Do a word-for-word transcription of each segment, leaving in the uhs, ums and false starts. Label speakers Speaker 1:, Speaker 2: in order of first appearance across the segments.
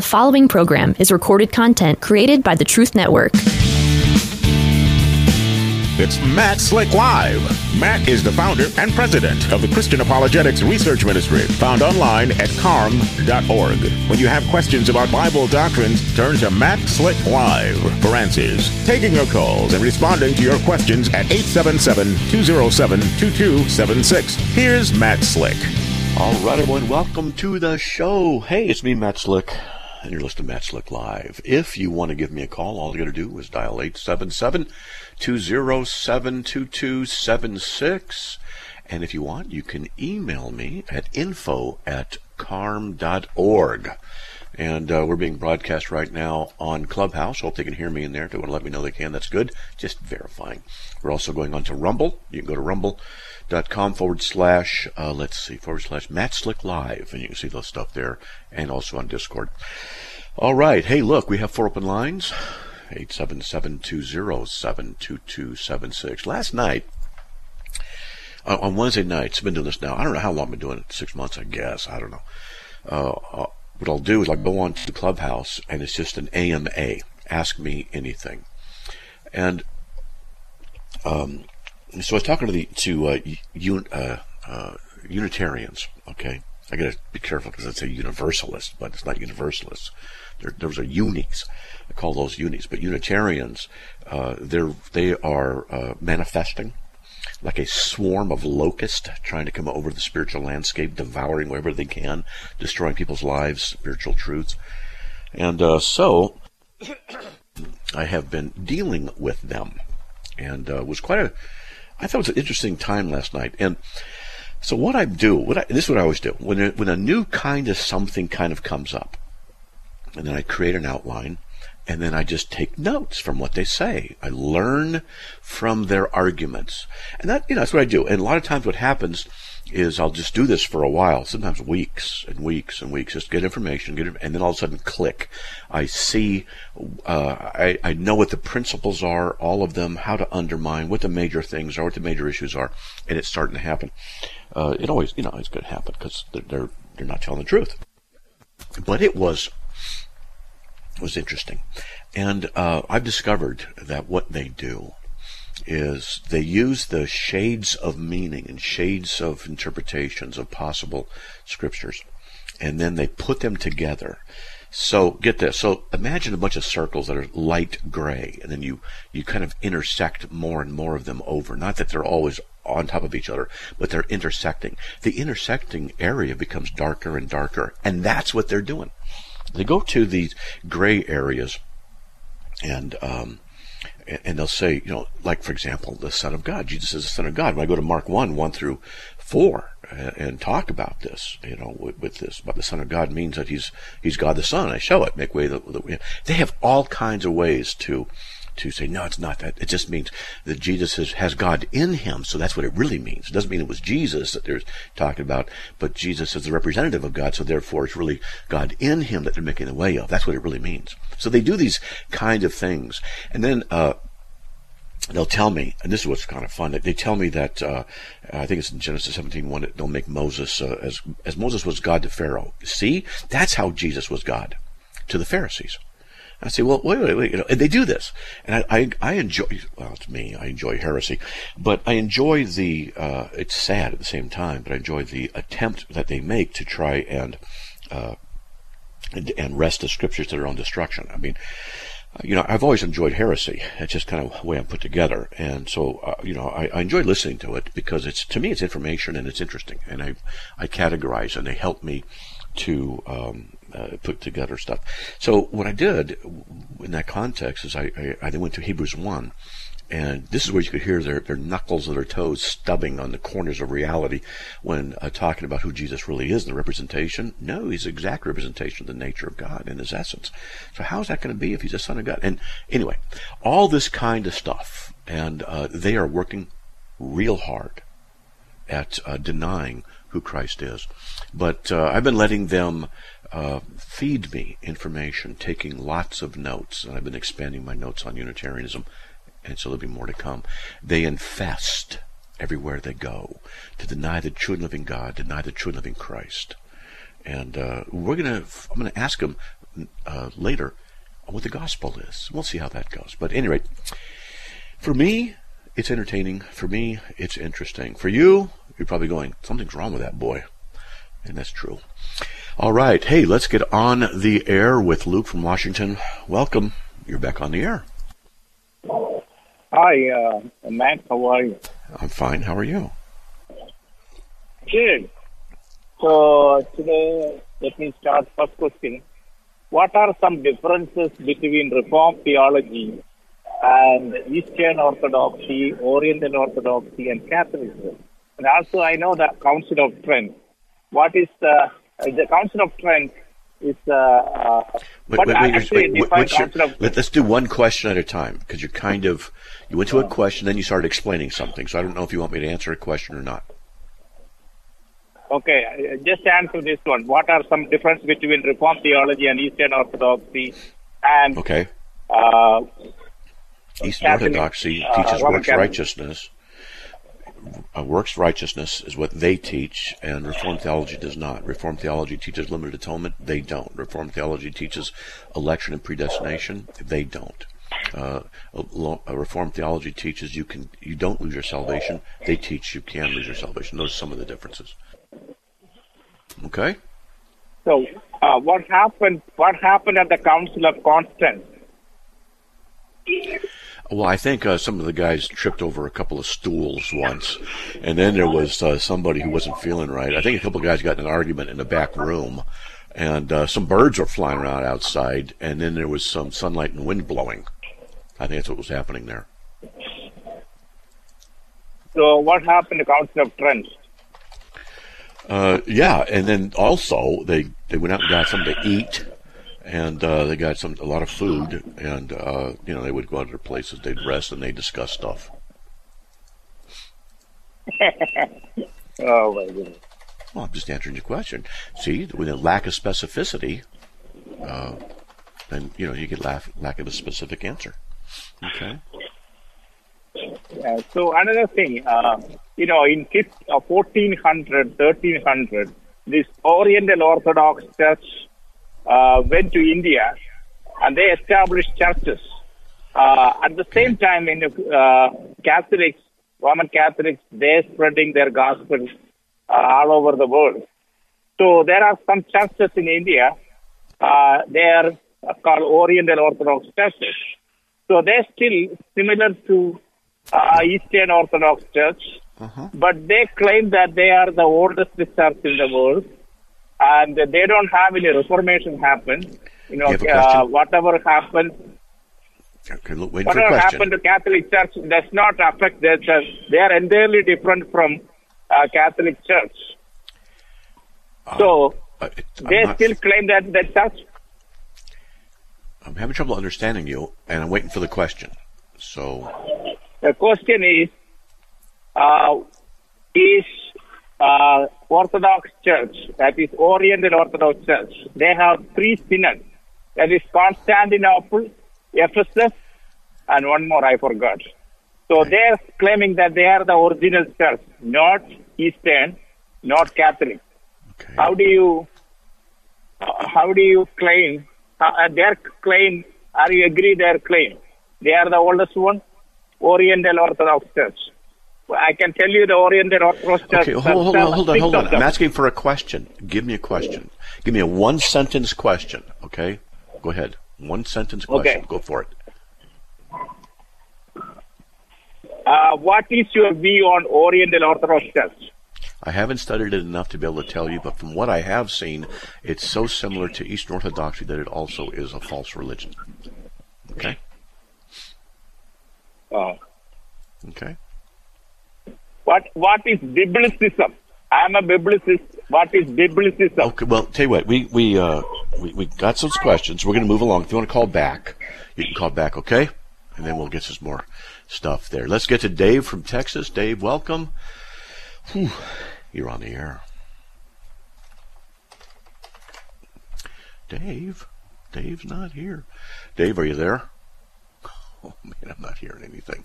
Speaker 1: The following program is recorded content created by the Truth Network.
Speaker 2: It's Matt Slick Live. Matt is the founder and president of the Christian Apologetics Research Ministry, found online at carm dot org. When you have questions about Bible doctrines, turn to Matt Slick Live for answers. Taking your calls and responding to your questions at eight seven seven, two zero seven, two two seven six. Here's Matt Slick.
Speaker 3: All right, everyone, welcome to the show. Hey, it's me, Matt Slick, and you're listening to Matt Slick Live. If you want to give me a call, all you got to do is dial eight seven seven, two zero seven, two two seven six. And if you want, you can email me at info at carm dot org. And uh, we're being broadcast right now on Clubhouse. Hope they can hear me in there. If they want to let me know they can, that's good. Just verifying. We're also going on to Rumble. You can go to rumble.com forward slash, uh, let's see, forward slash Matt Slick Live. And you can see those stuff there. And also on Discord. All right. Hey, look, we have four open lines. eight seven seven, two zero seven, two two seven six. Last night, uh, on Wednesday nights, I've been doing this now. I don't know how long I've been doing it. Six months, I guess. I don't know. Uh, what I'll do is I'll go on to the Clubhouse, and it's just an A M A. Ask me anything. And um, so I was talking to the to uh, un, uh, uh, Unitarians. Okay, I got to be careful because I say Universalists, but it's not Universalists. There, those are unis. I call those unis. But Unitarians, uh, they're they are uh, manifesting like a swarm of locusts trying to come over the spiritual landscape, devouring wherever they can, destroying people's lives, spiritual truths. And uh, so I have been dealing with them. And uh, it was quite a, I thought it was an interesting time last night. And so what I do, what I, this is what I always do, when a, when a new kind of something kind of comes up, and then I create an outline, and then I just take notes from what they say. I learn from their arguments. And that, you know, that's what I do. And a lot of times what happens is I'll just do this for a while, sometimes weeks and weeks and weeks, just get information, get it, and then all of a sudden click. I see, uh, I, I know what the principles are, all of them, how to undermine, what the major things are, what the major issues are, and it's starting to happen. Uh, it always, you know, it's going to happen because they're, they're, they're not telling the truth. But it was, was interesting. And uh, I've discovered that what they do is they use the shades of meaning and shades of interpretations of possible scriptures, and then they put them together. So get this. So imagine a bunch of circles that are light gray, and then you, you kind of intersect more and more of them over. Not that they're always on top of each other, but they're intersecting. The intersecting area becomes darker and darker, and that's what they're doing. They go to these gray areas, and um, and they'll say, you know, like, for example, the Son of God. Jesus is the Son of God. When I go to Mark one, one through four, and, and talk about this, you know, with, with this, but the Son of God means that he's he's God the Son. I show it, make way. The, the, they have all kinds of ways to to say, no, it's not that. It just means that Jesus has, has God in him, so that's what it really means. It doesn't mean it was Jesus that they're talking about, but Jesus is the representative of God, so therefore it's really God in him that they're making the way of. That's what it really means. So they do these kind of things. And then uh, they'll tell me, and this is what's kind of fun, they tell me that, uh, I think it's in Genesis seventeen one, they'll make Moses, uh, as, as Moses was God to Pharaoh. See, that's how Jesus was God to the Pharisees. I say, well, wait, wait, wait, you know, and they do this, and I, I, I enjoy. Well, it's me. I enjoy heresy, but I enjoy the. Uh, it's sad at the same time, but I enjoy the attempt that they make to try and, uh, and, and wrest the scriptures to their own destruction. I mean, you know, I've always enjoyed heresy. It's just kind of the way I'm put together, and so uh, you know, I, I enjoy listening to it because it's to me it's information and it's interesting, and I, I categorize and they help me to. Um, Uh, put together stuff. So what I did in that context is I, I, I went to Hebrews one, and this is where you could hear their, their knuckles of their toes stubbing on the corners of reality when uh, talking about who Jesus really is, the representation. No, he's the exact representation of the nature of God in his essence. So how's that going to be if he's a son of God? And anyway, all this kind of stuff, and uh, they are working real hard at uh, denying who Christ is. But uh, I've been letting them uh, feed me information, taking lots of notes, and I've been expanding my notes on Unitarianism, and so there'll be more to come. They infest everywhere they go to deny the true and living God, deny the true and living Christ. And uh, we're gonna, I'm gonna ask them uh, later what the gospel is. We'll see how that goes. But at any rate, for me, it's entertaining. For me, it's interesting. For you, you're probably going, something's wrong with that boy. And that's true. All right. Hey, let's get on the air with Luke from Washington. Welcome. You're back on the air.
Speaker 4: Hi, uh, Matt. How are you?
Speaker 3: I'm fine. How are you?
Speaker 4: Good. So today, let me start first question. What are some differences between Reformed theology and Eastern Orthodoxy, Oriental Orthodoxy, and Catholicism? And also, I know the Council of Trent. What is the the Council of Trent? Is uh, uh,
Speaker 3: wait,
Speaker 4: what
Speaker 3: wait,
Speaker 4: actually
Speaker 3: wait, wait,
Speaker 4: defines
Speaker 3: your,
Speaker 4: Council of
Speaker 3: let, Let's do one question at a time, because you're kind of you went to a question, then you started explaining something. So I don't know if you want me to answer a question or not.
Speaker 4: Okay, just answer this one. What are some differences between Reformed theology and Eastern Orthodoxy? And
Speaker 3: okay,
Speaker 4: uh,
Speaker 3: Eastern
Speaker 4: Catholic,
Speaker 3: Orthodoxy
Speaker 4: uh,
Speaker 3: teaches
Speaker 4: Roman
Speaker 3: works
Speaker 4: Catholic.
Speaker 3: righteousness. Uh, works righteousness is what they teach, and Reformed theology does not. Reformed theology teaches limited atonement. They don't. Reformed theology teaches election and predestination. They don't. Uh, a, a Reformed theology teaches you can you don't lose your salvation. They teach you can lose your salvation. Those are some of the differences. Okay.
Speaker 4: So, uh, what happened? What happened at the Council of Constance?
Speaker 3: Well, I think uh, some of the guys tripped over a couple of stools once, and then there was uh, somebody who wasn't feeling right. I think a couple of guys got in an argument in the back room, and uh, some birds were flying around outside, and then there was some sunlight and wind blowing. I think that's what was happening there.
Speaker 4: So, what happened at the Council of Trent?
Speaker 3: Uh, yeah, and then also they, they went out and got something to eat, and uh, they got some a lot of food, and uh, you know they would go out to their places, they'd rest, and they'd discuss stuff.
Speaker 4: Oh my goodness!
Speaker 3: Well, I'm just answering your question. See, with a lack of specificity, uh, then you know you get lack, lack of a specific answer. Okay.
Speaker 4: Yeah, so another thing, uh, you know, in uh, fourteen hundred, thirteen hundred, this Oriental Orthodox Church uh, went to India, and they established churches. Uh, at the same time, in uh, Catholics, Roman Catholics, they're spreading their gospel uh, all over the world. So there are some churches in India. Uh, they are called Oriental Orthodox churches. So they're still similar to uh, Eastern Orthodox Church, uh-huh. but they claim that they are the oldest church in the world, and they don't have any reformation happen. You know,
Speaker 3: you
Speaker 4: uh, whatever happened,
Speaker 3: okay, look, wait
Speaker 4: whatever
Speaker 3: for a
Speaker 4: happened to Catholic Church does not affect their church. They are entirely different from uh, Catholic Church.
Speaker 3: Uh,
Speaker 4: so
Speaker 3: uh,
Speaker 4: they
Speaker 3: not,
Speaker 4: still claim that the church.
Speaker 3: I'm having trouble understanding you, and I'm waiting for the question. So
Speaker 4: the question is: uh, Is uh, Orthodox Church, that is Oriental Orthodox Church, they have three synods. That is Constantinople, Ephesus, and one more I forgot. So okay. They're claiming that they are the original church, not Eastern, not Catholic.
Speaker 3: Okay.
Speaker 4: How do you uh, how do you claim uh, their claim? Are you agree their claim? They are the oldest one, Oriental Orthodox Church. I can tell you the Oriental Orthodox Church.
Speaker 3: Okay, hold, hold on, hold on, hold on. I'm asking for a question. Give me a question. Give me a one sentence question. Okay, go ahead. One sentence question.
Speaker 4: Okay.
Speaker 3: Go for it.
Speaker 4: Uh, what is your view on Oriental Orthodox Church?
Speaker 3: I haven't studied it enough to be able to tell you, but from what I have seen, it's so similar to Eastern Orthodoxy that it also is a false religion. Okay?
Speaker 4: Oh.
Speaker 3: Okay.
Speaker 4: What What is biblicism? I'm a biblicist. What is biblicism?
Speaker 3: Okay, well, tell you what, we we uh we, we got some questions. We're going to move along. If you want to call back, you can call back, okay? And then we'll get some more stuff there. Let's get to Dave from Texas. Dave, welcome. Whew, you're on the air. Dave? Dave's not here. Dave, are you there? Oh, man, I'm not hearing anything.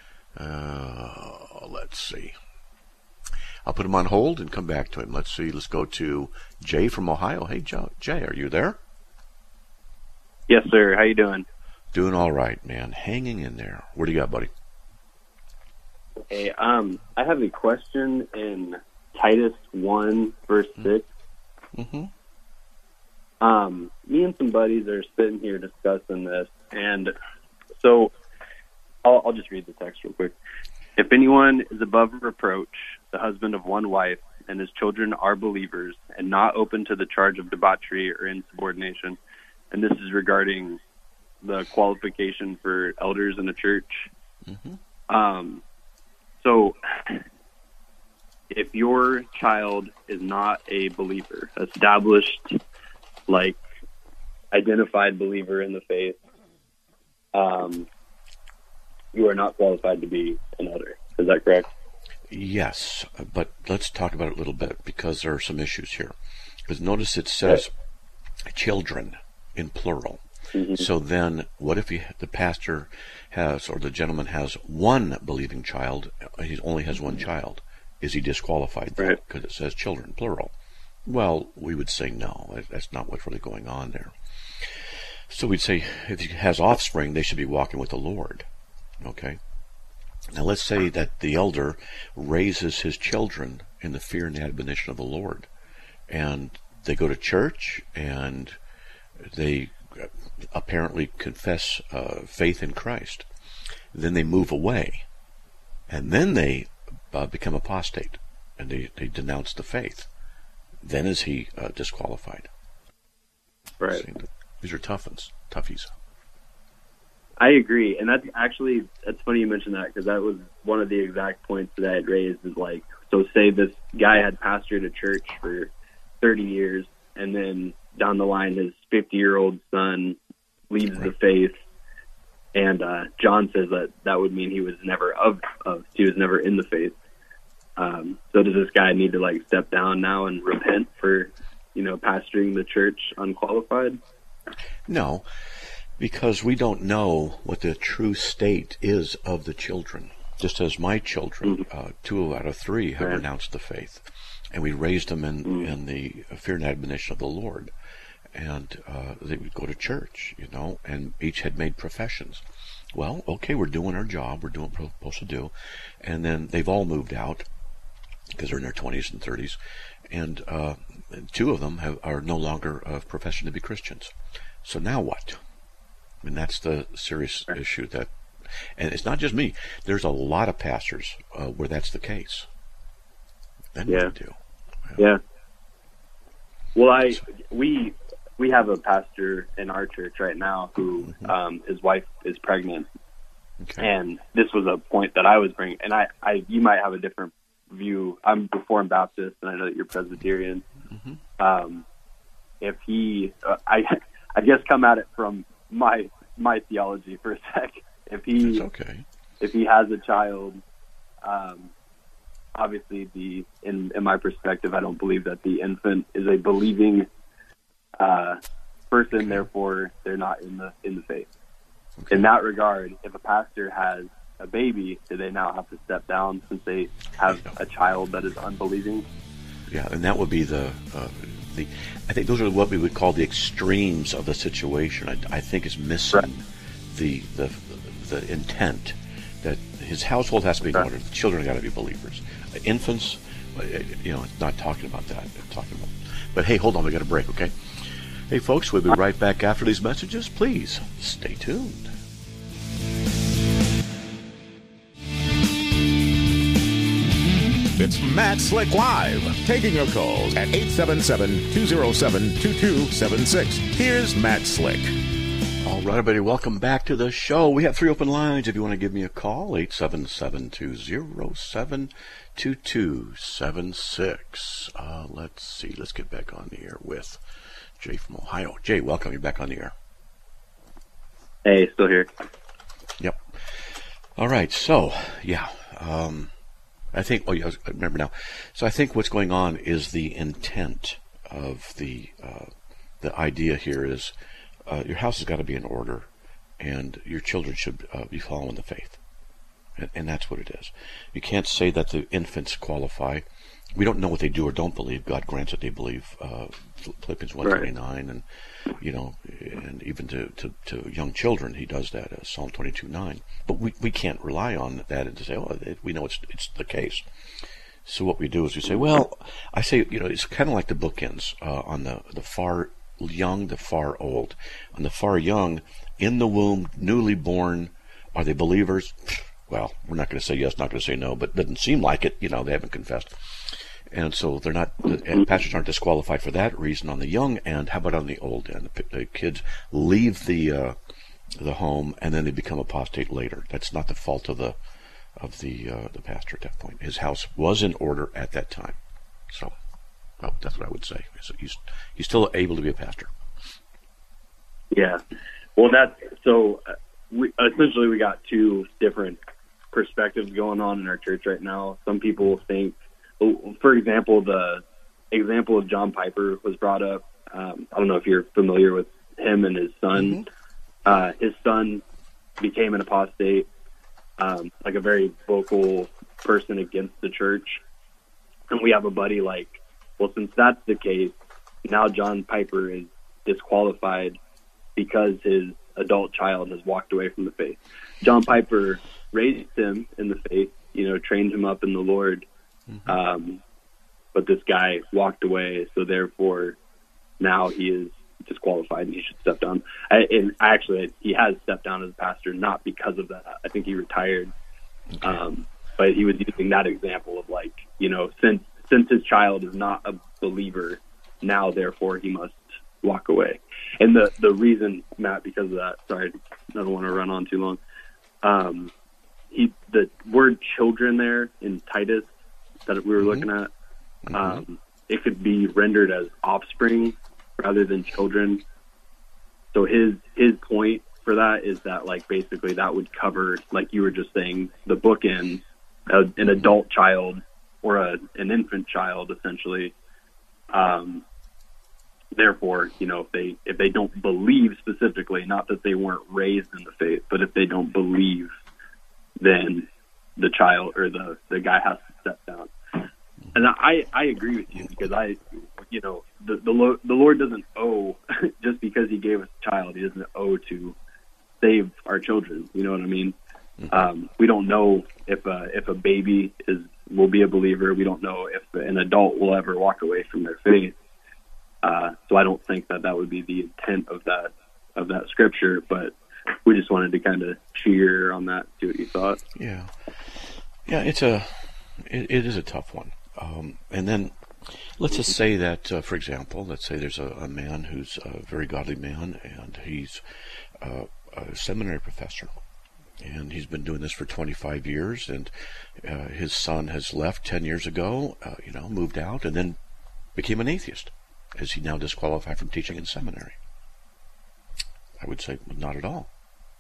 Speaker 3: Uh, let's see. I'll put him on hold and come back to him. Let's see. Let's go to Jay from Ohio. Hey, Joe. Jay, are you there?
Speaker 5: Yes, sir. How you doing?
Speaker 3: Doing all right, man. Hanging in there. What do you got, buddy?
Speaker 5: Hey, um, I have a question in Titus one, verse six.
Speaker 3: Mm-hmm.
Speaker 5: Um, me and some buddies are sitting here discussing this, and so I'll, I'll just read the text real quick. If anyone is above reproach, the husband of one wife, and his children are believers, and not open to the charge of debauchery or insubordination, and this is regarding the qualification for elders in a church. Mm-hmm. Um, so if your child is not a believer, established, like, identified believer in the faith, um, you are not qualified to be an elder. Is that correct?
Speaker 3: Yes, but let's talk about it a little bit, because there are some issues here. Because notice it says okay. children in plural. Mm-hmm. So then, what if he, the pastor has, or the gentleman has one believing child, he only has one child? Is he disqualified then? Right. Because it says children, plural. Well, we would say no. That's not what's really going on there. So we'd say if he has offspring, they should be walking with the Lord. Okay? Now let's say that the elder raises his children in the fear and admonition of the Lord. And they go to church, and they apparently confess uh, faith in Christ. Then they move away. And then they uh, become apostate. And they, they denounce the faith. Then is he uh, disqualified?
Speaker 5: Right.
Speaker 3: See, these are tough ones, toughies.
Speaker 5: I agree, and that's actually, that's funny you mentioned that, because that was one of the exact points that I had raised, is like, so say this guy had pastored a church for thirty years, and then down the line his fifty-year-old son leaves right. the faith, and uh, John says that that would mean he was never of, of he was never in the faith. Um, so does this guy need to, like, step down now and repent for, you know, pastoring the church unqualified?
Speaker 3: No, because we don't know what the true state is of the children. Just as my children, mm-hmm. uh, two out of three have right. renounced the faith, and we raised them in, mm-hmm. in the fear and admonition of the Lord, and uh, they would go to church, you know, and each had made professions. Well, okay, we're doing our job, we're doing what we're supposed to do, and then they've all moved out, because they're in their twenties and thirties, and uh, two of them have, are no longer of profession to be Christians. So now what? I mean, that's the serious issue. That, and it's not just me. There's a lot of pastors uh, where that's the case. Then
Speaker 5: yeah.
Speaker 3: what do you do?
Speaker 5: Yeah. yeah. Well, I we we have a pastor in our church right now who mm-hmm. um, his wife is pregnant, okay. and this was a point that I was bringing. And I, I you might have a different view. I'm Reformed Baptist, and I know that you're Presbyterian. Mm-hmm. Um, if he, uh, I, I guess, come at it from my my theology for a sec. If he,
Speaker 3: That's okay.
Speaker 5: if he has a child, um, obviously the in in my perspective, I don't believe that the infant is a believing uh, person. Okay. Therefore, they're not in the in the faith. Okay. In that regard, if a pastor has a baby, do they now have to step down since they have a child that is unbelieving?
Speaker 3: Yeah, and that would be the uh, the. I think those are what we would call the extremes of the situation. I, I think is missing right. the the the intent that his household has to be in order. The children got to be believers. Uh, infants, uh, you know, it's not talking about that. It's talking about. But hey, hold on, we got a break, okay? Hey, folks, we'll be right back after these messages. Please stay tuned.
Speaker 2: It's Matt Slick Live, taking your calls at eight seven seven, two oh seven, two two seven six. Here's Matt Slick.
Speaker 3: All right, everybody, welcome back to the show. We have three open lines. If you want to give me a call, eight seven seven, two oh seven, two two seven six. Uh, let's see. Let's get back on the air with Jay from Ohio. Jay, welcome. You're back on the air.
Speaker 5: Hey, still here.
Speaker 3: Yep. All right, so, yeah. Um, I think, oh, yeah, I remember now. So I think what's going on is the intent of the uh, the idea here is uh, your house has got to be in order, and your children should uh, be following the faith. And, and that's what it is. You can't say that the infants qualify we don't know what they do or don't believe. God grants that they believe. Uh, Philippians one twenty-nine, and you know, and even to, to, to young children, he does that. Uh, Psalm twenty-two nine. But we, we can't rely on that and to say, oh, it, we know it's it's the case. So what we do is we say, well, I say, you know, it's kind of like the bookends uh, on the the far young, the far old. On the far young, in the womb, newly born, are they believers? Well, we're not going to say yes, not going to say no, but it doesn't seem like it. You know, they haven't confessed. And so they're not, and pastors aren't disqualified for that reason on the young end. How about on the old end? The, the kids leave the uh, the home and then they become apostate later. That's not the fault of the of the uh, the pastor at that point. His house was in order at that time. So, well, that's what I would say. So he's he's still able to be a pastor.
Speaker 5: Yeah. Well, that's so. Uh, we, essentially, we got two different perspectives going on in our church right now. Some people think, for example, the example of John Piper was brought up. Um, I don't know if you're familiar with him and his son. Mm-hmm. Uh, his son became an apostate, um, like a very vocal person against the church. And we have a buddy like, well, since that's the case, now John Piper is disqualified because his adult child has walked away from the faith. John Piper raised him in the faith, you know, trained him up in the Lord. Mm-hmm. Um, but this guy walked away, so therefore now he is disqualified and he should step down. I, and actually, he has stepped down as a pastor, not because of that. I think he retired. Okay. Um, but he was using that example of like, you know, since since his child is not a believer, now therefore he must walk away. And the, the reason, Matt, because of that, sorry, I don't want to run on too long. Um, he the word children there in Titus that we were mm-hmm. looking at, mm-hmm. um, it could be rendered as offspring rather than children. So his his point for that is that, like, basically that would cover, like you were just saying, the bookends, uh, an adult child or a, an infant child, essentially. Um, therefore, you know, if they if they don't believe specifically, not that they weren't raised in the faith, but if they don't believe, then the child or the, the guy has to step down. And I, I agree with you, because I, you know, the the, Lo- the Lord doesn't owe, just because he gave us a child, he doesn't owe to save our children. You know what I mean? Mm-hmm. Um, we don't know if a, if a baby is will be a believer. We don't know if an adult will ever walk away from their faith. Uh, so I don't think that that would be the intent of that of that scripture. But we just wanted to kind of cheer on that, see what you thought.
Speaker 3: Yeah, yeah, it's a it, it is a tough one. Um, and then let's just say that, uh, for example, let's say there's a, a man who's a very godly man, and he's uh, a seminary professor, and he's been doing this for twenty-five years, and uh, his son has left ten years ago, uh, you know, moved out, and then became an atheist. Is he now disqualified from teaching in seminary? I would say not at all.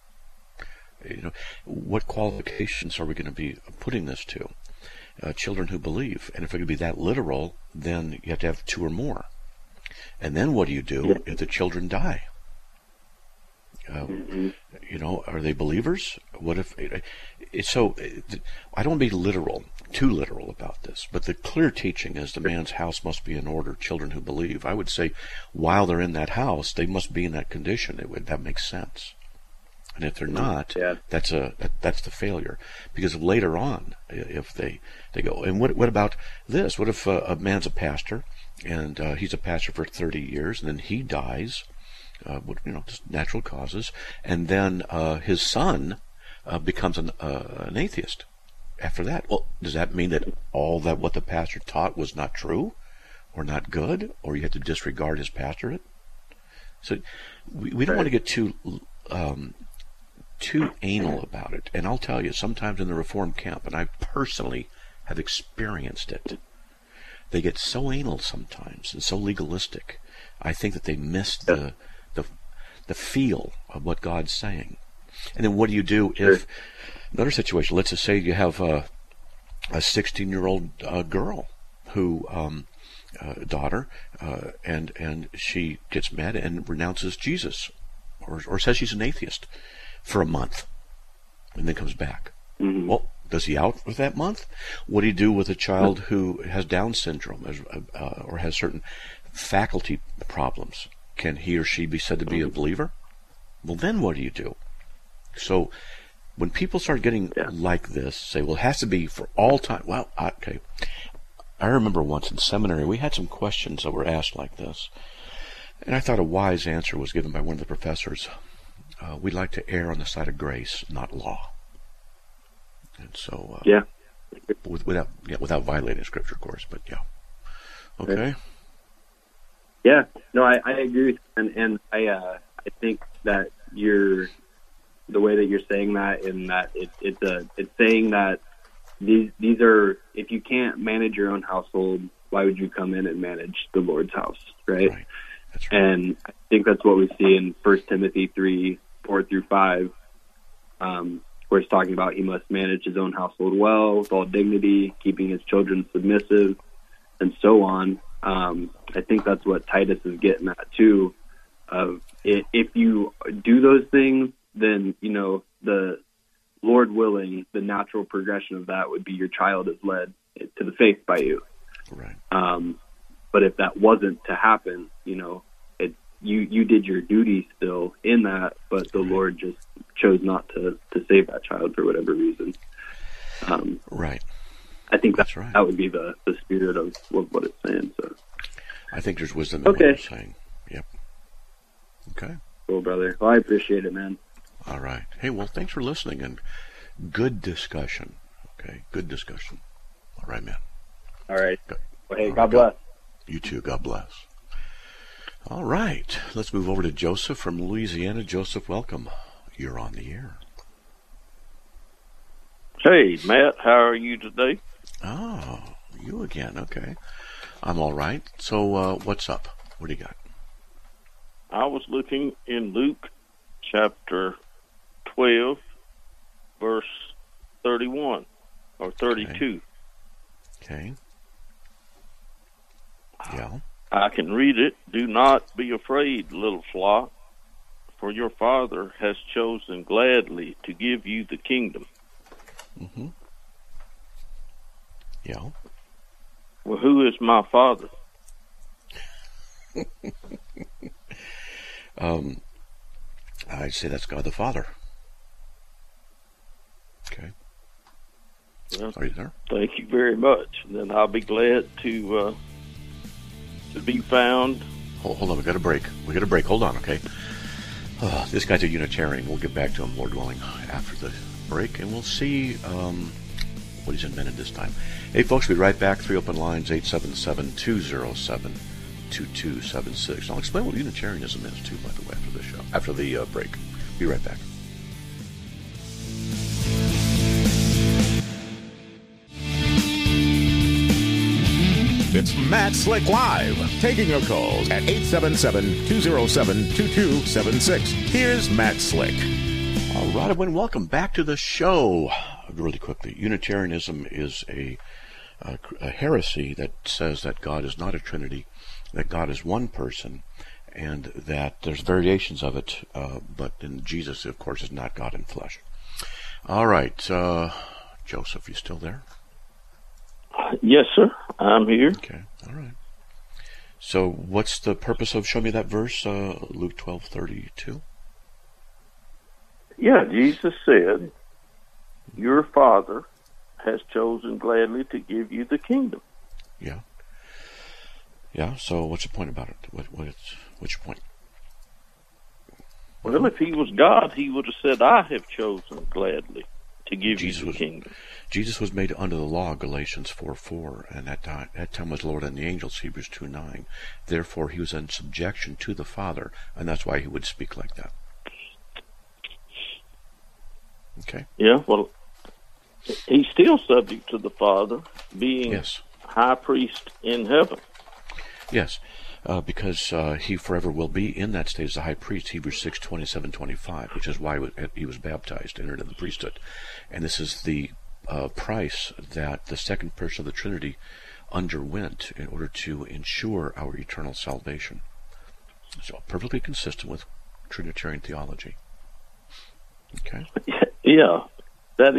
Speaker 3: You know, what qualifications are we going to be putting this to? Uh, children who believe. And if it could be that literal, then you have to have two or more. And then what do you do if the children die? Uh, mm-hmm. You know, are they believers? What if it's so? I don't want to be literal, too literal about this, but the clear teaching is the man's house must be in order. Children who believe, I would say, while they're in that house, they must be in that condition. It would that makes sense. And if they're not, yeah. that's a that, that's the failure. Because later on, if they, they go, and what what about this? What if uh, a man's a pastor, and uh, he's a pastor for thirty years, and then he dies, uh, you know, just natural causes, and then uh, his son uh, becomes an uh, an atheist after that? Well, does that mean that all that what the pastor taught was not true, or not good, or you have to disregard his pastorate? So we we don't right. want to get too. Um, too anal about it. And I'll tell you, sometimes in the Reformed camp, and I personally have experienced it, they get so anal sometimes and so legalistic. I think that they miss the the, the feel of what God's saying. And then what do you do if, another situation, let's just say you have a a sixteen-year-old uh, girl who, um, uh, daughter, uh, and, and she gets mad and renounces Jesus, or, or says she's an atheist for a month, and then comes back. Mm-hmm. Well, Does he out with that month? What do you do with a child who has Down syndrome uh, or has certain faculty problems? Can he or she be said to be a believer? Well, then what do you do? So when people start getting yeah. like this, say, well, it has to be for all time. Well, okay. I remember once in seminary, we had some questions that were asked like this. And I thought a wise answer was given by one of the professors. Uh, we'd like to err on the side of grace, not law. And so, uh,
Speaker 5: yeah,
Speaker 3: with, without yeah, without violating Scripture, of course, but yeah, okay.
Speaker 5: Yeah, no, I, I agree with you. and and I uh, I think that you're the way that you're saying that, in that it, it's a it's saying that these these are, if you can't manage your own household, why would you come in and manage the Lord's house, right?
Speaker 3: Right. That's right.
Speaker 5: And I think that's what we see in First Timothy three four through five. Um, where it's talking about he must manage his own household well, with all dignity, keeping his children submissive, and so on. Um, I think that's what Titus is getting at, too. Of if you do those things, then, you know, the Lord willing, the natural progression of that would be your child is led to the faith by you.
Speaker 3: Right.
Speaker 5: Um, but if that wasn't to happen, you know, it, you, you did your duty still in that, but the right. Lord just chose not to, to save that child for whatever reason. Um,
Speaker 3: right.
Speaker 5: I think
Speaker 3: that's
Speaker 5: that,
Speaker 3: right.
Speaker 5: that would be the, the spirit of what, what it's saying. So,
Speaker 3: I think there's wisdom in
Speaker 5: okay.
Speaker 3: what you're saying. Yep. Okay.
Speaker 5: Cool, brother. Well, I appreciate it, man.
Speaker 3: All right. Hey, well, thanks for listening, and good discussion. Okay, good discussion. All right, man.
Speaker 5: All right.
Speaker 3: Good.
Speaker 5: Well, hey,
Speaker 3: All
Speaker 5: God
Speaker 3: right,
Speaker 5: bless.
Speaker 3: God. You too. God bless. All right. Let's move over to Joseph from Louisiana. Joseph, welcome. You're on the air.
Speaker 6: Hey, Matt, how are you today?
Speaker 3: Oh, you again. Okay. I'm all right. So, uh, what's up? What do you got?
Speaker 6: I was looking in Luke chapter twelve, verse thirty-one, or thirty-two.
Speaker 3: Okay. okay. Yeah.
Speaker 6: I can read it. Do not be afraid, little flock, for your Father has chosen gladly to give you the kingdom.
Speaker 3: Mm-hmm. Yeah.
Speaker 6: Well, who is my Father?
Speaker 3: um, I'd say that's God the Father. Okay.
Speaker 6: Well,
Speaker 3: are you there?
Speaker 6: Thank you very much. Then I'll be glad to uh, to be found.
Speaker 3: Hold, hold on, we got a break. We got a break. Hold on, okay? Uh, this guy's a Unitarian. We'll get back to him, Lord willing, after the break, and we'll see um, what he's invented this time. Hey, folks, we'll be right back. Three open lines, eight seven seven, two zero seven, two two seven six. I'll explain what Unitarianism is, too, by the way, after the show, after the uh, break. Be right back.
Speaker 2: It's Matt Slick Live, taking your calls at eight seven seven, two zero seven, two two seven six. Here's Matt Slick.
Speaker 3: All right, everyone, welcome back to the show. Really quickly, Unitarianism is a, a, a heresy that says that God is not a Trinity, that God is one person, and that there's variations of it, uh, but in Jesus, of course, is not God in flesh. All right, uh, Joseph, you still there?
Speaker 6: Yes, sir. I'm here.
Speaker 3: Okay, all right. So what's the purpose of, show me that verse, uh, Luke twelve thirty-two?
Speaker 6: Yeah, Jesus said, your Father has chosen gladly to give you the kingdom.
Speaker 3: Yeah. Yeah, so what's the point about it? What, what it's, what's your point?
Speaker 6: Well, if he was God, he would have said, I have chosen gladly to give
Speaker 3: Jesus
Speaker 6: you the
Speaker 3: was,
Speaker 6: kingdom.
Speaker 3: Jesus was made under the law, Galatians four four, and that time, that time was Lord and the angels, Hebrews two nine. Therefore, he was in subjection to the Father, and that's why he would speak like that. Okay?
Speaker 6: Yeah, well, he's still subject to the Father, being
Speaker 3: yes.
Speaker 6: high priest in heaven.
Speaker 3: Yes, uh, because uh, he forever will be in that state as the high priest, Hebrews six twenty-seven twenty-five, which is why he was baptized, entered in the priesthood. And this is the uh, price that the second person of the Trinity underwent in order to ensure our eternal salvation. So perfectly consistent with Trinitarian theology. Okay?
Speaker 6: Yeah, that is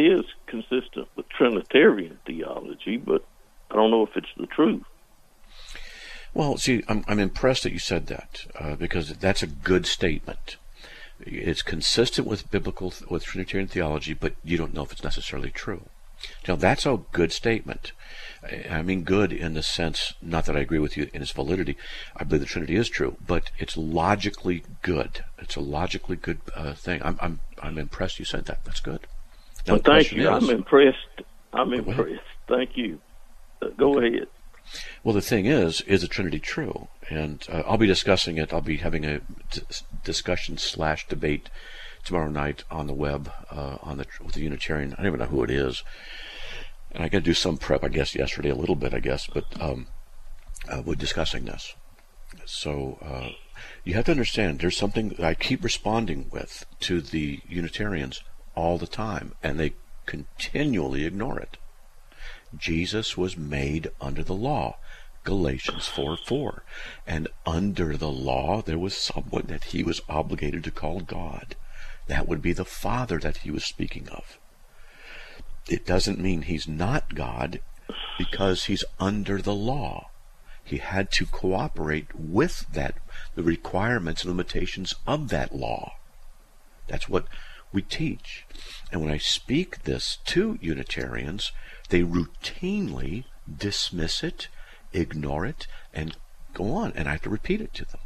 Speaker 6: consistent with Trinitarian theology, but I don't know if it's the truth.
Speaker 3: Well, see, I'm, I'm impressed that you said that, uh, because that's a good statement. It's consistent with biblical, with Trinitarian theology, but you don't know if it's necessarily true. Now, that's a good statement. I mean good in the sense, not that I agree with you in its validity. I believe the Trinity is true, but it's logically good. It's a logically good uh, thing. I'm I'm I'm impressed you said that. That's good. Now,
Speaker 6: well, thank you. Is, I'm impressed. I'm
Speaker 3: go
Speaker 6: impressed.
Speaker 3: Ahead.
Speaker 6: Thank you. Uh, go
Speaker 3: okay.
Speaker 6: ahead.
Speaker 3: Well, the thing is, is the Trinity true? And uh, I'll be discussing it. I'll be having a d- discussion slash debate tomorrow night on the web uh, on the with the Unitarian. I don't even know who it is. And I got to do some prep, I guess, yesterday, a little bit, I guess, but um, uh, we're discussing this. So uh, you have to understand, there's something I keep responding with to the Unitarians all the time, and they continually ignore it. Jesus was made under the law, Galatians four four. And under the law, there was someone that he was obligated to call God. That would be the Father that he was speaking of. It doesn't mean he's not God because he's under the law. He had to cooperate with that, the requirements and limitations of that law. That's what we teach. And when I speak this to Unitarians, they routinely dismiss it, ignore it, and go on. And I have to repeat it to them.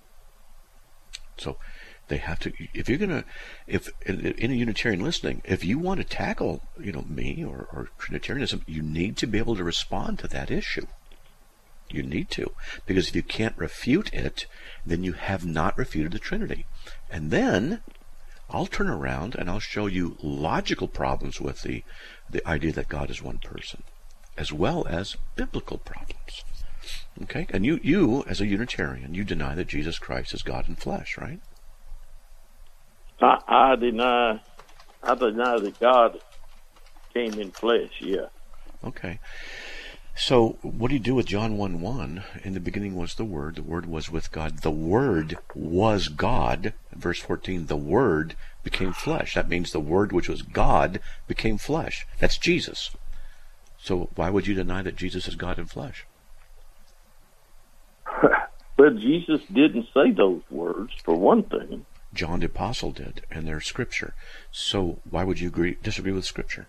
Speaker 3: So they have to, if you're going to, if in a Unitarian listening, if you want to tackle, you know, me or, or Trinitarianism, you need to be able to respond to that issue. You need to. Because if you can't refute it, then you have not refuted the Trinity. And then I'll turn around and I'll show you logical problems with the, the idea that God is one person, as well as biblical problems. Okay? And you, you, as a Unitarian, you deny that Jesus Christ is God in flesh, right?
Speaker 6: I, I deny, I deny that God came in flesh. Yeah.
Speaker 3: Okay. So, what do you do with John one one? In the beginning was the Word. The Word was with God. The Word was God. Verse fourteen. The Word became flesh. That means the Word, which was God, became flesh. That's Jesus. So, why would you deny that Jesus is God in flesh?
Speaker 6: But Jesus didn't say those words, for one thing.
Speaker 3: John the Apostle did, and they're Scripture. So why would you agree, disagree with Scripture?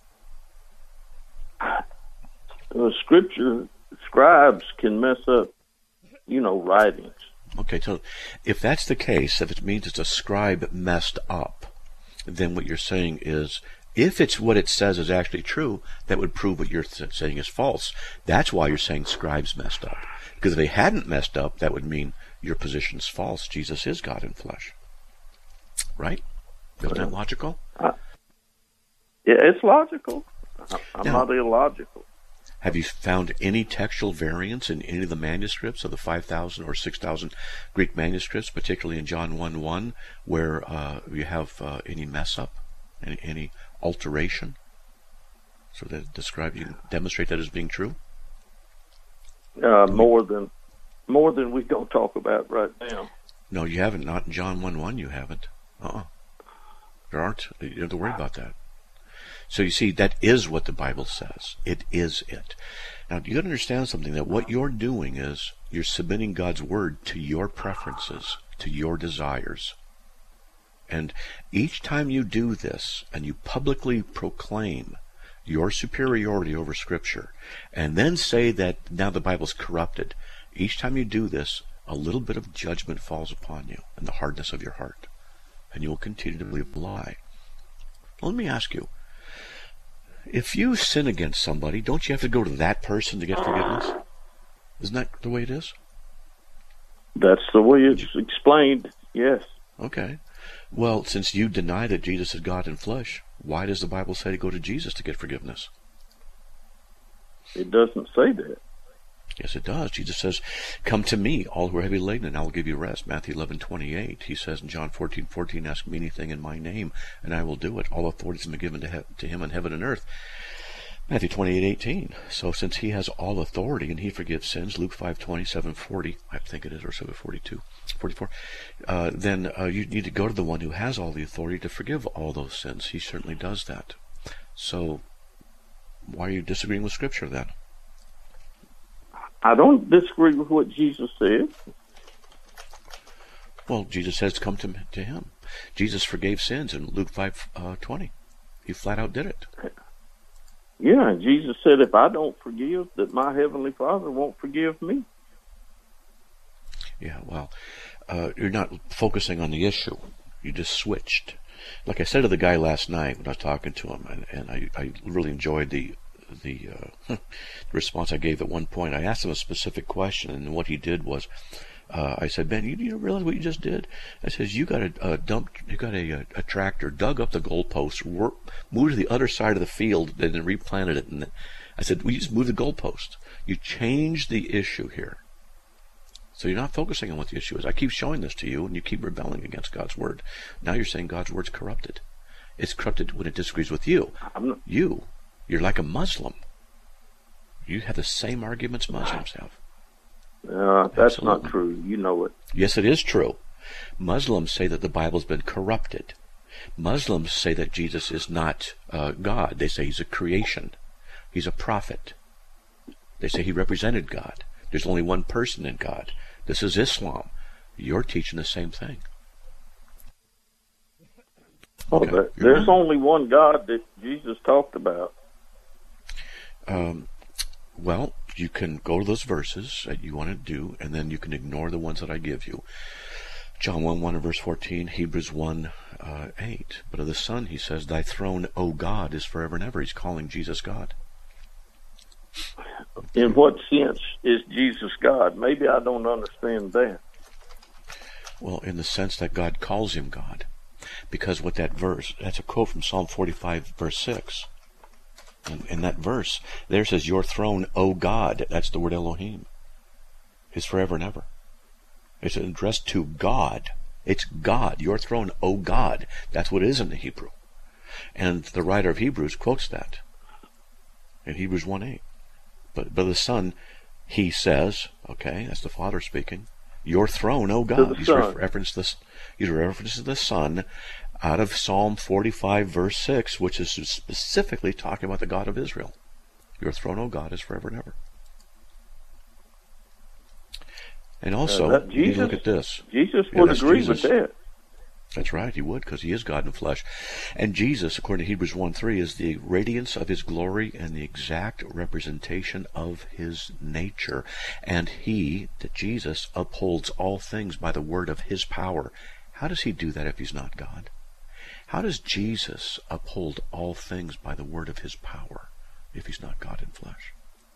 Speaker 6: Uh, scripture, scribes can mess up, you know, writings.
Speaker 3: Okay, so if that's the case, if it means it's a scribe messed up, then what you're saying is, if it's what it says is actually true, that would prove what you're th- saying is false. That's why you're saying scribes messed up. Because if they hadn't messed up, that would mean your position's false. Jesus is God in flesh. Right? Isn't that logical?
Speaker 6: Uh, yeah, it's logical. I'm
Speaker 3: now,
Speaker 6: not illogical.
Speaker 3: Have you found any textual variance in any of the manuscripts of the five thousand or six thousand Greek manuscripts, particularly in John one one, where uh, you have uh, any mess up, any, any alteration, so that describe you demonstrate that as being true?
Speaker 6: Uh, more than more than we don't talk about right now.
Speaker 3: No, you haven't. Not in John one one. You haven't. Uh-uh. There aren't. You don't have to worry about that. So you see, that is what the Bible says. It is it. Now, you got to understand something, that what you're doing is you're submitting God's Word to your preferences, to your desires. And each time you do this, and you publicly proclaim your superiority over Scripture, and then say that now the Bible's corrupted, each time you do this, a little bit of judgment falls upon you and the hardness of your heart. And you will continue to believe a lie. Let me ask you, if you sin against somebody, don't you have to go to that person to get forgiveness? Isn't that the way it is?
Speaker 6: That's the way it's explained, yes.
Speaker 3: Okay. Well, since you deny that Jesus is God in flesh, why does the Bible say to go to Jesus to get forgiveness?
Speaker 6: It doesn't say that.
Speaker 3: Yes, it does. Jesus says, "Come to me, all who are heavy laden, and I will give you rest." Matthew eleven twenty-eight. He says in John fourteen fourteen, "Ask me anything in my name, and I will do it. All authority has been given to, he- to him in heaven and earth." Matthew twenty-eight eighteen. So since he has all authority and he forgives sins, Luke five twenty, seven forty, I think it is, or seven forty-two, forty-four, uh, then uh, you need to go to the one who has all the authority to forgive all those sins. He certainly does that. So why are you disagreeing with Scripture then?
Speaker 6: I don't disagree with what Jesus said.
Speaker 3: Well, Jesus says come to, to him. Jesus forgave sins in Luke five twenty. He flat out did it.
Speaker 6: Yeah, and Jesus said, if I don't forgive, that my Heavenly Father won't forgive me.
Speaker 3: Yeah, well, uh, you're not focusing on the issue. You just switched. Like I said to the guy last night when I was talking to him, and, and I, I really enjoyed the the, uh, the response I gave at one point. I asked him a specific question, and what he did was, uh, I said, "Ben, you, you realize what you just did?" I says, "You got a, a dump, you got a, a, a tractor, dug up the goalpost, work, moved to the other side of the field, and then replanted it." And I said, "We just moved the goalpost. You changed the issue here." So you're not focusing on what the issue is. I keep showing this to you, and you keep rebelling against God's word. Now you're saying God's word's corrupted. It's corrupted when it disagrees with you. You, you're like a Muslim. You have the same arguments Muslims have.
Speaker 6: Uh, that's
Speaker 3: Absolutely.
Speaker 6: not true. You know it.
Speaker 3: Yes, it is true. Muslims say that the Bible's been corrupted. Muslims say that Jesus is not uh, God. They say he's a creation. He's a prophet. They say he represented God. There's only one person in God. This is Islam. You're teaching the same thing.
Speaker 6: Well,
Speaker 3: Okay.
Speaker 6: there, there's only one God that Jesus talked about.
Speaker 3: Um, well, you can go to those verses that you want to do, and then you can ignore the ones that I give you. John one one and verse fourteen, Hebrews one uh, eight. But of the Son, he says, thy throne, O God, is forever and ever. He's calling Jesus God.
Speaker 6: In what sense is Jesus God? Maybe I don't understand that.
Speaker 3: Well, in the sense that God calls him God. Because what that verse, that's a quote from Psalm forty-five, verse six. In, in that verse, there says, your throne, O God, that's the word Elohim, is forever and ever. It's addressed to God. It's God, your throne, O God. That's what it is in the Hebrew. And the writer of Hebrews quotes that in Hebrews one eight. But, but the Son, he says, okay, that's the Father speaking, your throne, O God. He's re- referenced this, he's referenced the Son out of Psalm forty-five, verse six, which is specifically talking about the God of Israel. Your throne, O God, is forever and ever. And also,
Speaker 6: uh, that Jesus,
Speaker 3: you look at this.
Speaker 6: Jesus
Speaker 3: Yeah,
Speaker 6: would
Speaker 3: that's
Speaker 6: agree
Speaker 3: Jesus.
Speaker 6: with that.
Speaker 3: That's right, he would, because he is God in flesh. And Jesus, according to Hebrews one three, is the radiance of his glory and the exact representation of his nature. And he, that Jesus, upholds all things by the word of his power. How does he do that if he's not God? How does Jesus uphold all things by the word of his power if he's not God in flesh?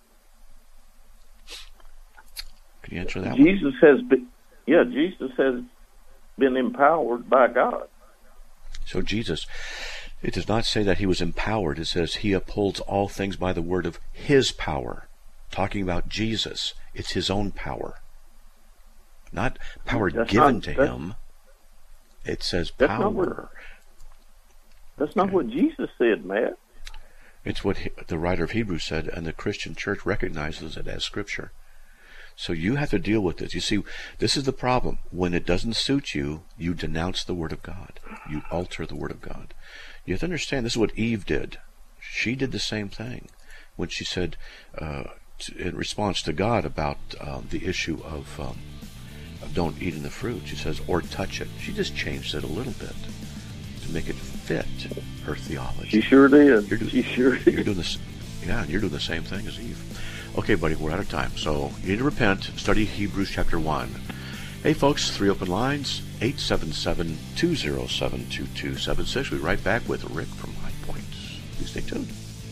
Speaker 3: Can you answer that one?
Speaker 6: Jesus has been, yeah, Jesus has been empowered by God.
Speaker 3: So Jesus, it does not say that he was empowered. It says he upholds all things by the word of his power. Talking about Jesus, it's his own power. Not power
Speaker 6: That's
Speaker 3: given
Speaker 6: not,
Speaker 3: to
Speaker 6: that's,
Speaker 3: him. It says
Speaker 6: that's
Speaker 3: power.
Speaker 6: Not what, that's not
Speaker 3: Okay.
Speaker 6: what Jesus said, Matt.
Speaker 3: It's what he, the writer of Hebrews said, and the Christian church recognizes it as Scripture. So you have to deal with this. You see, this is the problem. When it doesn't suit you, you denounce the Word of God. You alter the Word of God. You have to understand, this is what Eve did. She did the same thing when she said, uh, to, in response to God about um, the issue of, um, of don't eat in the fruit, she says, or touch it. She just changed it a little bit to make it fit her theology.
Speaker 6: She sure did.
Speaker 3: You're doing,
Speaker 6: she sure did.
Speaker 3: You're doing this, yeah, and you're doing the same thing as Eve. Okay, buddy, we're out of time. So you need to repent. Study Hebrews chapter one. Hey, folks, three open lines, eight seven seven, two zero seven, two two seven six. We'll be right back with Rick from High Point. Please stay tuned.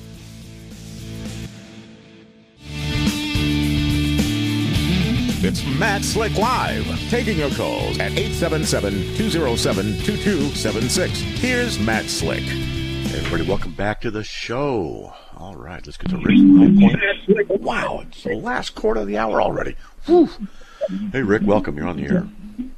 Speaker 2: It's Matt Slick Live, taking your calls at eight seven seven, two zero seven, two two seven six. Here's Matt Slick.
Speaker 3: Hey, everybody, welcome back to the show. All right, let's get to Rick from High Point. Wow, it's the last quarter of the hour already. Whew. Hey, Rick, welcome. You're on the air.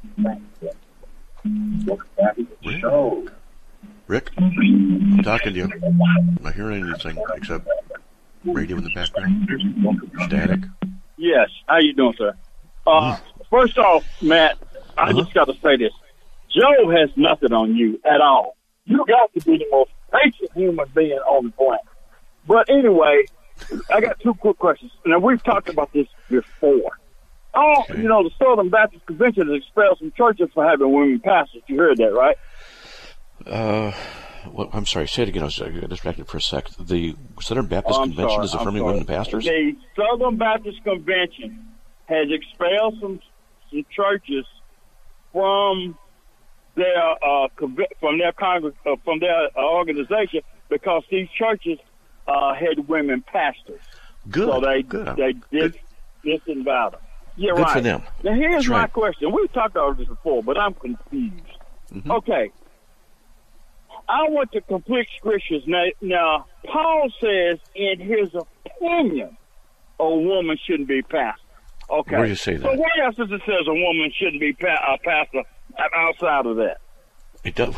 Speaker 3: Rick? Rick, I'm talking to you. I'm not hearing anything except radio in the background. Static.
Speaker 7: Yes. How you doing, sir? Uh, first off, Matt, I
Speaker 3: Uh-huh.
Speaker 7: just got to say this. Joe has nothing on you at all. You got to be the most patient human being on the planet. But anyway, I got two quick questions. Now, we've talked about this before. Oh, okay. You know, the Southern Baptist Convention has expelled some churches for having women pastors. You heard that, right?
Speaker 3: Uh, well, I'm sorry. Say it again. I was distracted for a sec. The Southern Baptist
Speaker 7: oh,
Speaker 3: Convention
Speaker 7: sorry,
Speaker 3: is affirming women pastors?
Speaker 7: The Southern Baptist Convention has expelled some, some churches from their uh, from their congreg- uh, from their uh, organization because these churches uh, had women pastors.
Speaker 3: Good.
Speaker 7: So they
Speaker 3: Good.
Speaker 7: they dis- disavowed them. Yeah,
Speaker 3: Good
Speaker 7: right.
Speaker 3: for them.
Speaker 7: Now here's
Speaker 3: That's
Speaker 7: my
Speaker 3: right.
Speaker 7: question. We've talked about this before, but I'm confused.
Speaker 3: Mm-hmm.
Speaker 7: Okay. I went to complete scriptures. Now, now, Paul says in his opinion, a woman shouldn't be pastor. Okay.
Speaker 3: Where do you say that?
Speaker 7: So where else does it says a woman shouldn't be pa- a pastor outside of that?
Speaker 3: It does.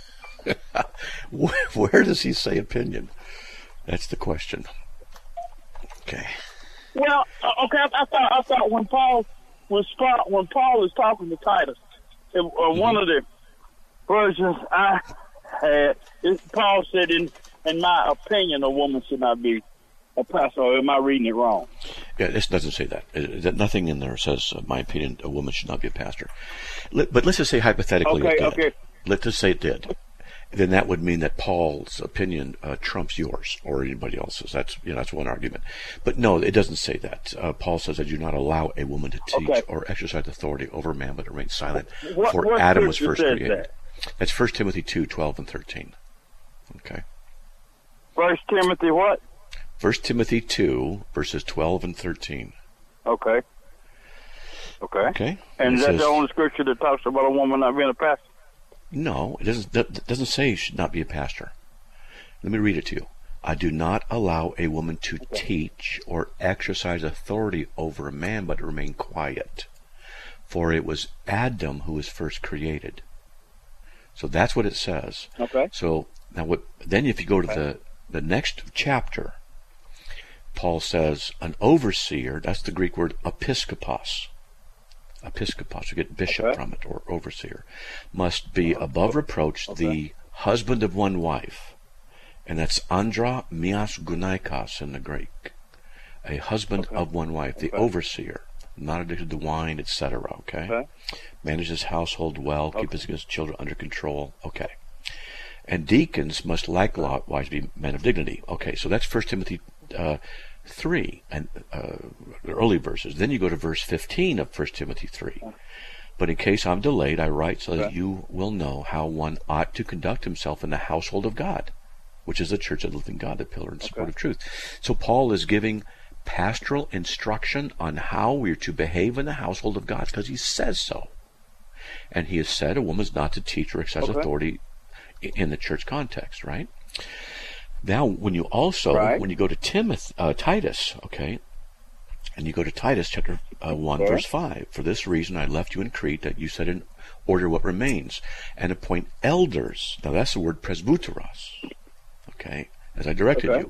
Speaker 3: Where does he say opinion? That's the question. Okay.
Speaker 7: Well, uh, okay. I, I thought I thought when Paul when Paul, when Paul is talking to Titus, in, uh, mm-hmm. one of the versions I had, it, Paul said, "In in my opinion, a woman should not be a pastor." Or am I reading it wrong?
Speaker 3: Yeah, this doesn't say that. It, it, nothing in there says, uh, my opinion, a woman should not be a pastor. Let, but let's just say hypothetically
Speaker 7: okay,
Speaker 3: it did.
Speaker 7: Okay.
Speaker 3: Let's just say it did. Then that would mean that Paul's opinion uh, trumps yours or anybody else's. That's you know that's one argument. But no, it doesn't say that. Uh, Paul says that you do not allow a woman to teach
Speaker 7: okay.
Speaker 3: or exercise authority over a man, but remain silent.
Speaker 7: What,
Speaker 3: for
Speaker 7: what
Speaker 3: Adam was first
Speaker 7: says
Speaker 3: created.
Speaker 7: That?
Speaker 3: That's First Timothy two, twelve and thirteen. Okay.
Speaker 7: First Timothy what?
Speaker 3: First Timothy two, verses twelve and thirteen.
Speaker 7: Okay. Okay.
Speaker 3: Okay.
Speaker 7: And is that
Speaker 3: says,
Speaker 7: the only scripture that talks about a woman not being a pastor?
Speaker 3: No, it doesn't. That doesn't say you should not be a pastor. Let me read it to you. I do not allow a woman to teach or exercise authority over a man, but remain quiet. For it was Adam who was first created. So that's what it says.
Speaker 7: Okay.
Speaker 3: So now, what? Then, if you go to the the next chapter, Paul says an overseer. That's the Greek word episkopos. Episkopos, you get bishop
Speaker 7: okay.
Speaker 3: from it, or overseer, must be above reproach
Speaker 7: okay.
Speaker 3: the husband of one wife, and that's andra mias gunaikos in the Greek, a husband
Speaker 7: okay.
Speaker 3: of one wife, the
Speaker 7: okay.
Speaker 3: overseer, not addicted to wine, et cetera. Okay,
Speaker 7: okay.
Speaker 3: manage his household well,
Speaker 7: okay.
Speaker 3: keep his children under control. Okay, and deacons must likewise be men of dignity. Okay, so that's First Timothy. Uh, three and uh, the early verses. Then you go to verse fifteen of First Timothy three. But in case I'm delayed, I write so that you will know how one ought to conduct himself in the household of God, which is the church of the living God, the pillar and support
Speaker 7: okay.
Speaker 3: of truth. So Paul is giving pastoral instruction on how we're to behave in the household of God, because he says so. And he has said a woman's not to teach or exercise
Speaker 7: okay.
Speaker 3: authority in the church context, right? Now, when you also,
Speaker 7: right.
Speaker 3: when you go to Timothy, uh, Titus, okay, and you go to Titus chapter uh, one,
Speaker 7: okay.
Speaker 3: verse five, for this reason I left you in Crete, that you set in order what remains, and appoint elders. Now, that's the word presbyteros, okay, as I directed
Speaker 7: okay.
Speaker 3: you.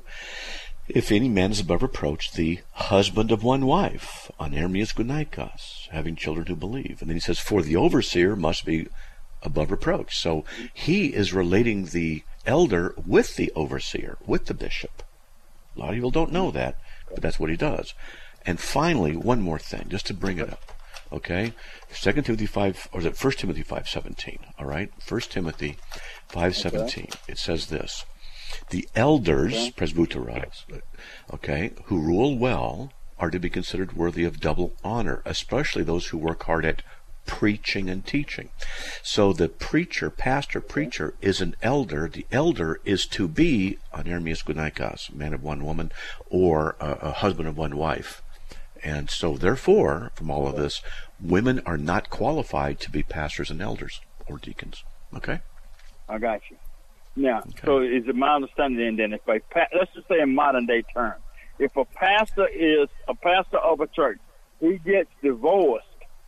Speaker 3: If any man is above reproach, the husband of one wife, anermias gunaikos, having children who believe. And then he says, for the overseer must be above reproach. So he is relating the elder with the overseer, with the bishop. A lot of people don't know that, but that's what he does. And finally, one more thing, just to bring it up, okay? Second Timothy five, or is it First Timothy five seventeen? All right, First Timothy five seventeen. Okay. It says this: the elders, okay. presbyteros, okay, who rule well, are to be considered worthy of double honor, especially those who work hard at preaching and teaching. So the preacher, pastor, preacher is an elder. The elder is to be anermias gunaikos, man of one woman, or a, a husband of one wife. And so therefore, from all of this, women are not qualified to be pastors and elders or deacons. Okay?
Speaker 7: I got you. Now,
Speaker 3: okay.
Speaker 7: So is it my understanding then, if a, let's just say in modern day terms, if a pastor is a pastor of a church, he gets divorced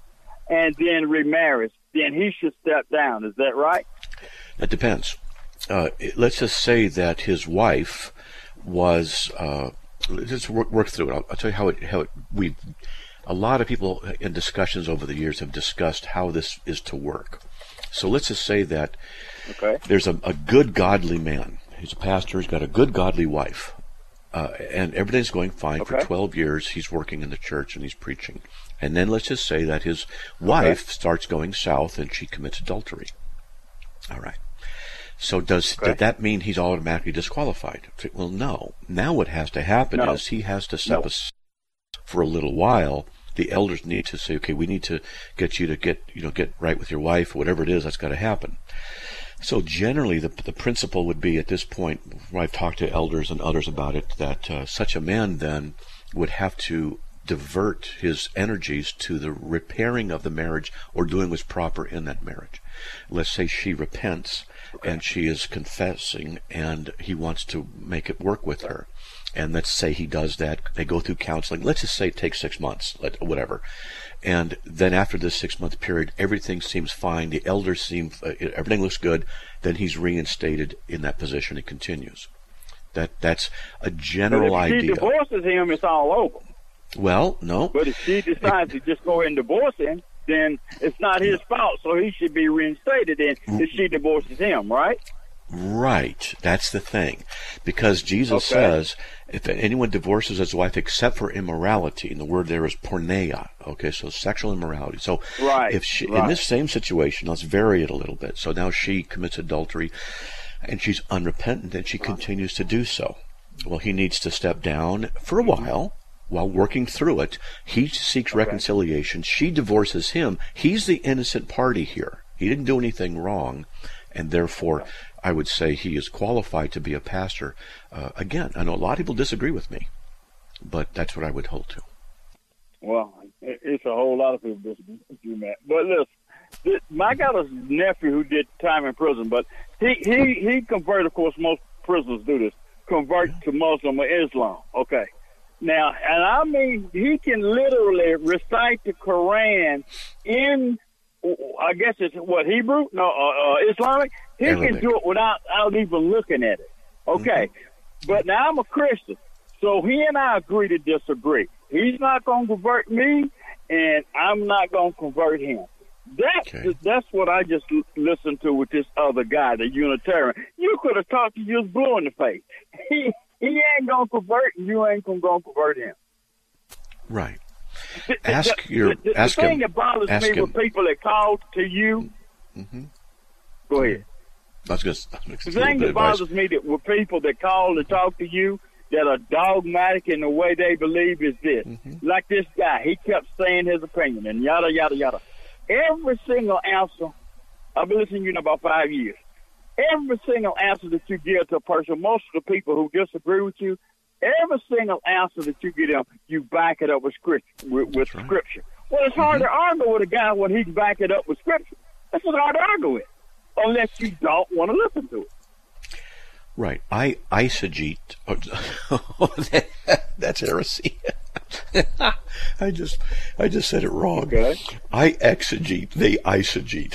Speaker 7: and then remarries, then he should step down. Is that right?
Speaker 3: That depends. Uh, let's just say that his wife was. Uh, let's work, work through it. I'll, I'll tell you how it. How it. We. A lot of people in discussions over the years have discussed how this is to work. So let's just say that
Speaker 7: okay.
Speaker 3: there's a, a good, godly man. He's a pastor. He's got a good, godly wife. Uh, and everything's going fine.
Speaker 7: Okay.
Speaker 3: For twelve years, he's working in the church and he's preaching. And then let's just say that his wife okay. starts going south and she commits adultery. All right. So does, okay. does that mean he's automatically disqualified? Well, no. Now what has to happen no. is he has to step
Speaker 7: no.
Speaker 3: aside for a little while. The elders need to say, okay, we need to get you to get, you know, get right with your wife, whatever it is, that's got to happen. So generally, the the principle would be at this point, where I've talked to elders and others about it, that uh, such a man then would have to divert his energies to the repairing of the marriage or doing what's proper in that marriage. Let's say she repents okay. and she is confessing and he wants to make it work with her. And let's say he does that. They go through counseling. Let's just say it takes six months, whatever. And then after this six-month period, everything seems fine. The elders seem, uh, everything looks good. Then he's reinstated in that position and continues. That That's a general
Speaker 7: but if
Speaker 3: idea.
Speaker 7: If she divorces him, it's all over.
Speaker 3: Well, no.
Speaker 7: But if she decides to just go ahead and divorce him, then it's not his fault, so he should be reinstated then if she divorces him, right?
Speaker 3: Right. That's the thing. Because Jesus
Speaker 7: okay.
Speaker 3: says, if anyone divorces his wife except for immorality, and the word there is porneia, okay, so sexual immorality. So
Speaker 7: right.
Speaker 3: if she,
Speaker 7: right.
Speaker 3: in this same situation, let's vary it a little bit. So now she commits adultery, and she's unrepentant, and she right. continues to do so. Well, he needs to step down for a while, while working through it. He seeks okay. reconciliation. She divorces him. He's the innocent party here. He didn't do anything wrong, and therefore I would say he is qualified to be a pastor. Uh, again, I know a lot of people disagree with me, but that's what I would hold to.
Speaker 7: Well, it's a whole lot of people disagree with you, Matt. But listen, I got a nephew who did time in prison, but he, he, he converted, of course, most prisoners do this, convert yeah. to Muslim or Islam. Okay. Now, and I mean, he can literally recite the Quran in, I guess it's what, Hebrew? No, uh, uh, Islamic? He
Speaker 3: Arabic.
Speaker 7: Can do it without, without even looking at it. Okay. Mm-hmm. But now I'm a Christian, so he and I agree to disagree. He's not going to convert me, and I'm not going to convert him. That, okay. That's what I just l- listened to with this other guy, the Unitarian. You could have talked to you blue in the face. He, he ain't going to convert, and you ain't going to convert him.
Speaker 3: Right.
Speaker 7: The,
Speaker 3: ask
Speaker 7: the,
Speaker 3: your
Speaker 7: the,
Speaker 3: ask
Speaker 7: the thing
Speaker 3: him,
Speaker 7: that bothers
Speaker 3: ask
Speaker 7: me
Speaker 3: him.
Speaker 7: with people that call to you.
Speaker 3: Mm-hmm.
Speaker 7: Go ahead.
Speaker 3: I was just, I was
Speaker 7: the thing that bothers me that with people that call to talk to you that are dogmatic in the way they believe is this. Mm-hmm. Like this guy, he kept saying his opinion and yada yada yada. Every single answer, I've been listening to you in about five years. Every single answer that you give to a person, most of the people who disagree with you, every single answer that you give them, you back it up with scripture. With, with
Speaker 3: right.
Speaker 7: scripture. Well, it's hard mm-hmm. to argue with a guy when he can back it up with scripture. That's what's hard to argue with, unless you don't want to listen to it.
Speaker 3: Right. I eisegete. Oh, that's heresy. I just, I just said it wrong.
Speaker 7: Okay.
Speaker 3: I exegete. They eisegete.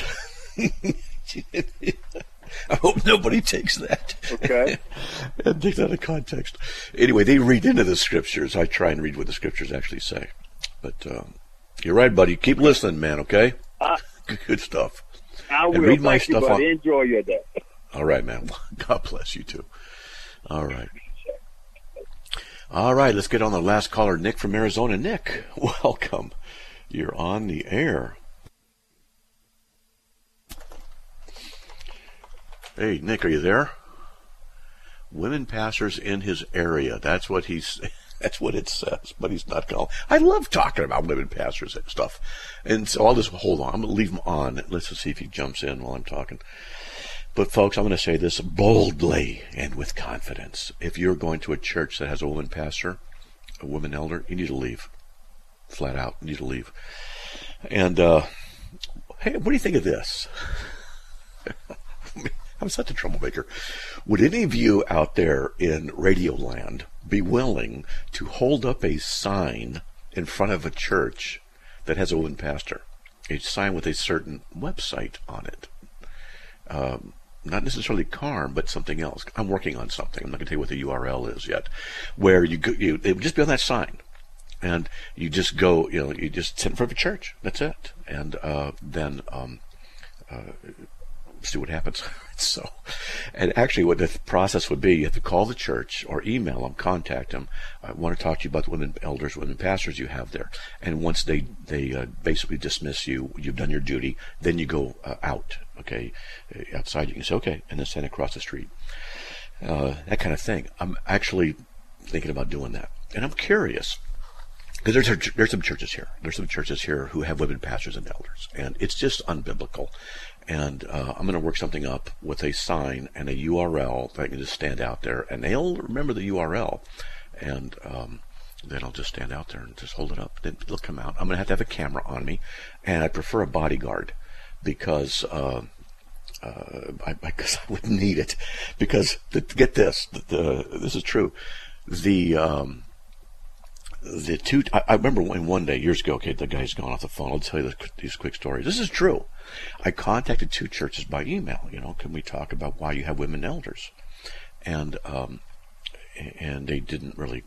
Speaker 3: I hope nobody takes that.
Speaker 7: Okay.
Speaker 3: And take that out of context. Anyway, they read into the scriptures. I try and read what the scriptures actually say. But um, you're right, buddy. Keep listening, man. Okay.
Speaker 7: Uh,
Speaker 3: Good stuff.
Speaker 7: I will.
Speaker 3: And read my
Speaker 7: Thank you,
Speaker 3: stuff
Speaker 7: buddy.
Speaker 3: on.
Speaker 7: Enjoy your day.
Speaker 3: All right, man. God bless you too. All right. All right. Let's get on the last caller, Nick from Arizona. Nick, welcome. You're on the air. Hey, Nick, are you there? Women pastors in his area. That's what he's. That's what it says, but he's not calling. I love talking about women pastors and stuff. And so I'll just hold on. I'm going to leave him on. Let's just see if he jumps in while I'm talking. But folks, I'm going to say this boldly and with confidence. If you're going to a church that has a woman pastor, a woman elder, you need to leave. Flat out, you need to leave. And, uh, hey, what do you think of this? I'm such a troublemaker. Would any of you out there in Radio Land be willing to hold up a sign in front of a church that has a woman pastor? A sign with a certain website on it. Um, not necessarily Carm, but something else. I'm working on something. I'm not going to tell you what the U R L is yet. Where you go, you, it would just be on that sign. And you just go, you know, you just sit in front of a church. That's it. And uh, then... Um, uh, see what happens. So, and actually what the process would be, you have to call the church or email them, contact them. I want to talk to you about the women elders, women pastors you have there. And once they, they uh, basically dismiss you, you've done your duty, then you go uh, out, okay? Outside you can say, okay, and then stand across the street. Uh, that kind of thing. I'm actually thinking about doing that. And I'm curious, because there's, there's some churches here. There's some churches here who have women pastors and elders. And it's just unbiblical. And uh, I'm going to work something up with a sign and a U R L that I can just stand out there. And they'll remember the U R L. And um, then I'll just stand out there and just hold it up. Then they'll come out. I'm going to have to have a camera on me. And I prefer a bodyguard because uh, uh, I, I, cause I would need it. Because, the, get this, the, the, this is true. The... Um, The two, I, I remember when one day, years ago, okay, the guy's gone off the phone. I'll tell you this, these quick stories. This is true. I contacted two churches by email. You know, can we talk about why you have women elders? And, um, and they didn't really.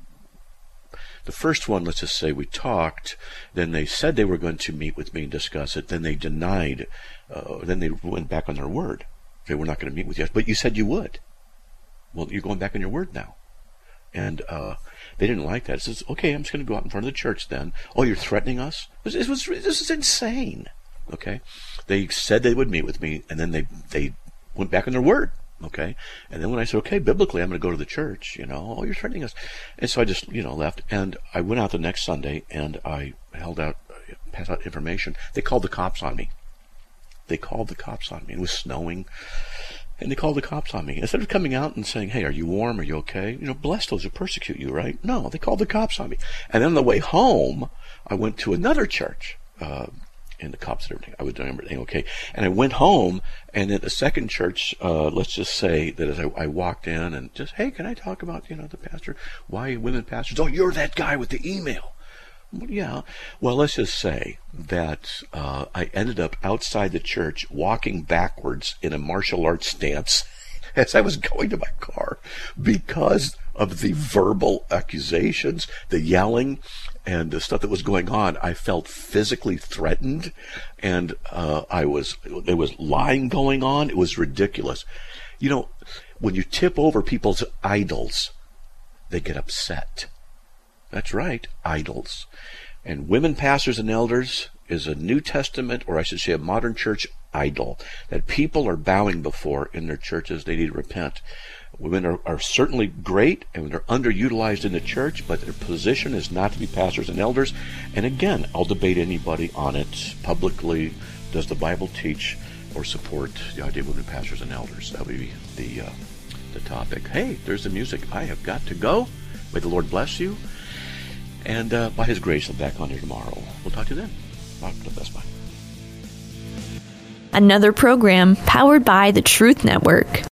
Speaker 3: The first one, let's just say we talked, then they said they were going to meet with me and discuss it. Then they denied, uh, then they went back on their word. They were not going to meet with you. But you said you would. Well, you're going back on your word now. And, uh, they didn't like that. It says, okay, I'm just going to go out in front of the church then. Oh, you're threatening us? This, this, was, this is insane. Okay? They said they would meet with me, and then they they went back on their word. Okay? And then when I said, okay, biblically, I'm going to go to the church, you know, oh, you're threatening us. And so I just, you know, left. And I went out the next Sunday, and I held out, passed out information. They called the cops on me. They called the cops on me. It was snowing. And they called the cops on me. Instead of coming out and saying, hey, are you warm? Are you okay? You know, bless those who persecute you, right? No, they called the cops on me. And then on the way home, I went to another church. Uh, and the cops and everything. I would remember everything okay. And I went home, and at the second church, uh, let's just say that as I, I walked in and just, hey, can I talk about, you know, the pastor? Why women pastors? Oh, you're that guy with the email. Well, yeah. Well, let's just say that uh, I ended up outside the church walking backwards in a martial arts stance as I was going to my car because of the verbal accusations, the yelling, and the stuff that was going on. I felt physically threatened, and uh, I was there was lying going on. It was ridiculous. You know, when you tip over people's idols, they get upset. That's right, idols. And women pastors and elders is a New Testament, or I should say a modern church idol, that people are bowing before in their churches. They need to repent. Women are, are certainly great, and they're underutilized in the church, but their position is not to be pastors and elders. And again, I'll debate anybody on it publicly. Does the Bible teach or support the idea of women pastors and elders? That would be the, uh, the topic. Hey, there's the music. I have got to go. May the Lord bless you. And uh, by His grace, I'm back on here tomorrow. We'll talk to you then. Bye. Bye.
Speaker 1: Another program powered by the Truth Network.